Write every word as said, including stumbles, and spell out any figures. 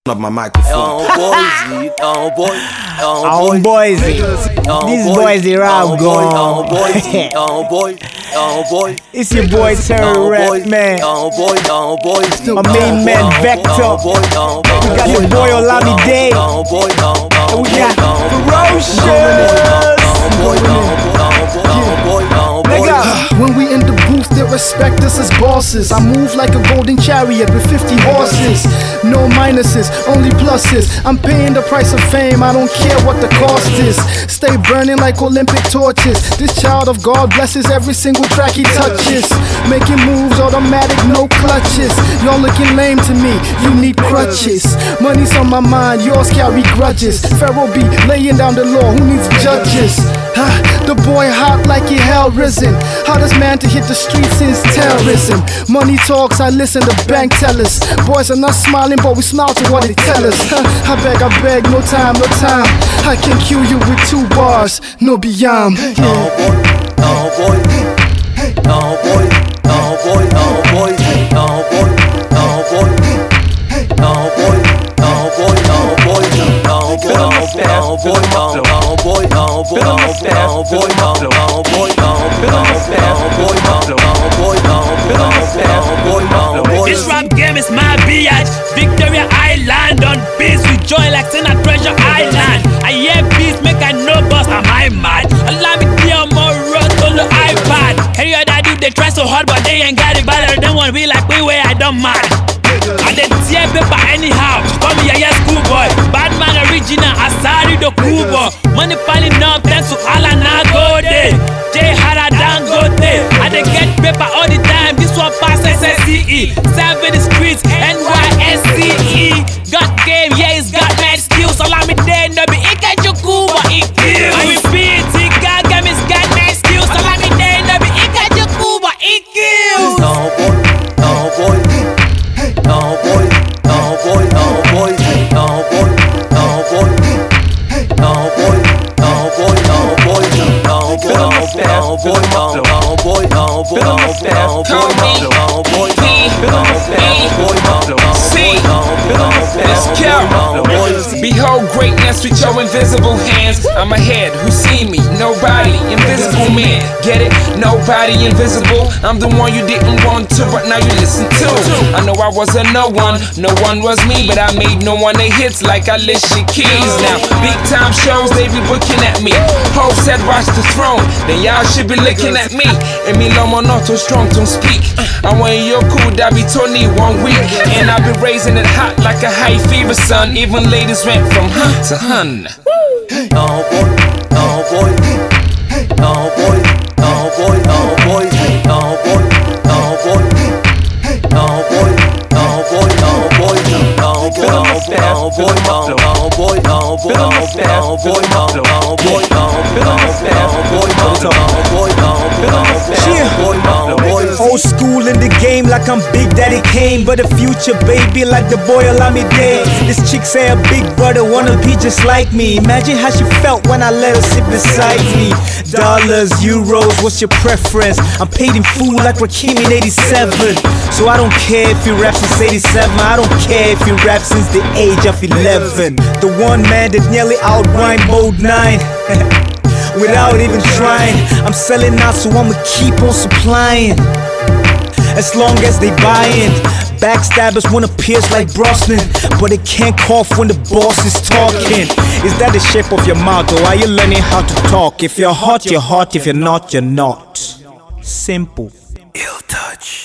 up my microphone. Oh boy, Oh boys, these boys they rap gone. Oh boy, oh boy, oh boy. It's your boy Terry Rap man. Oh boy, oh boy. My main man Vector. We got the boy Olamide. Oh boy, oh boy. And we got Ferocious. When we in the booth, they respect us as bosses. I move like a golden chariot with fifty horses. No minuses, only pluses. I'm paying the price of fame, I don't care what the cost is. Stay burning like Olympic torches. This child of God blesses every single track he touches. Making moves automatic, no clutches. Y'all looking lame to me, you need crutches. Money's on my mind, yours carry grudges. Pharaoh be laying down the law, who needs judges? Ah, the boy hot like he hell risen. Hottest man to hit the streets since terrorism. Money talks, I listen to bank tellers. Boys are not smiling, but we smile to what they tell us. I beg, I beg, no time, no time. I can kill you with two bars, no beyond. Yeah. Oh boy, oh boy, oh boy, oh boy, oh boy, oh boy, oh boy, oh boy, oh boy, oh boy, oh boy, oh boy, oh boy, oh boy, oh boy, oh boy, oh boy, oh boy, oh boy. This rap game is my biatch. Victoria Island on beats with joy like sin at Treasure Island. I hear beats make I know boss, am I mad? Allow me to hear more road on the iPad. Any other dude they try so hard but they ain't got it. But they wanna be like me where I don't mad. I did tear paper anyhow. Call me a yes schoolboy. Bad man original, Asari the Kubo. Money piling up thanks to Allah Nagode. J Hara Dangote. I dey get paper all the time. This one pass S S C E. Seven the streets, N Y S C E. Got game, yeah, it's got mad skills. Allow me there, no be Ike Chukuba, it kills. I repeat, it got game, it's got mad skills. Allow me there, no be Ike Chukuba, it kills. Oh boy, oh boy. Oh boy, oh boy, oh boy, oh boy, oh boy, oh boy, oh boy, oh boy, oh boy, oh boy, oh boy, oh boy, oh boy, behold greatness with your invisible hands. I'm ahead, who see me? Nobody, invisible man. Get it? Nobody invisible. I'm the one you didn't want to, but now you listen to. I know I was a no one, no one was me, but I made no one a hits like Alicia Keys. Now, big time shows, they be booking at me. Hope said watch the throne, then y'all should be looking at me. And me lomo not too strong to speak. I want you cool, that be Tony one week. And I be raising it hot like a high fever sun. Even ladies went from hun to hun. Oh boy, oh boy, oh boy, oh boy, oh boy, oh boy, oh boy, oh boy, oh boy, oh boy, oh boy, oh boy, oh boy, oh boy, oh boy, oh boy, old school in the game like I'm Big Daddy Kane, but the future baby like the boy Olamide. This chick say a big brother wanna be just like me. Imagine how she felt when I let her sit beside me. Dollars, euros, what's your preference? I'm paid in full like Rakim in eighty-seven. So I don't care if you rap since eighty-seven. I don't care if you rap since the age of eleven. The one man that nearly outrhymed Mode nine. Without even trying, I'm selling out, so I'ma keep on supplying. As long as they buying. Backstabbers wanna pierce like Brosnan, but they can't cough when the boss is talking. Is that the shape of your mouth, or are you learning how to talk? If you're hot, you're hot. If you're not, you're not. Simple. Ill touch.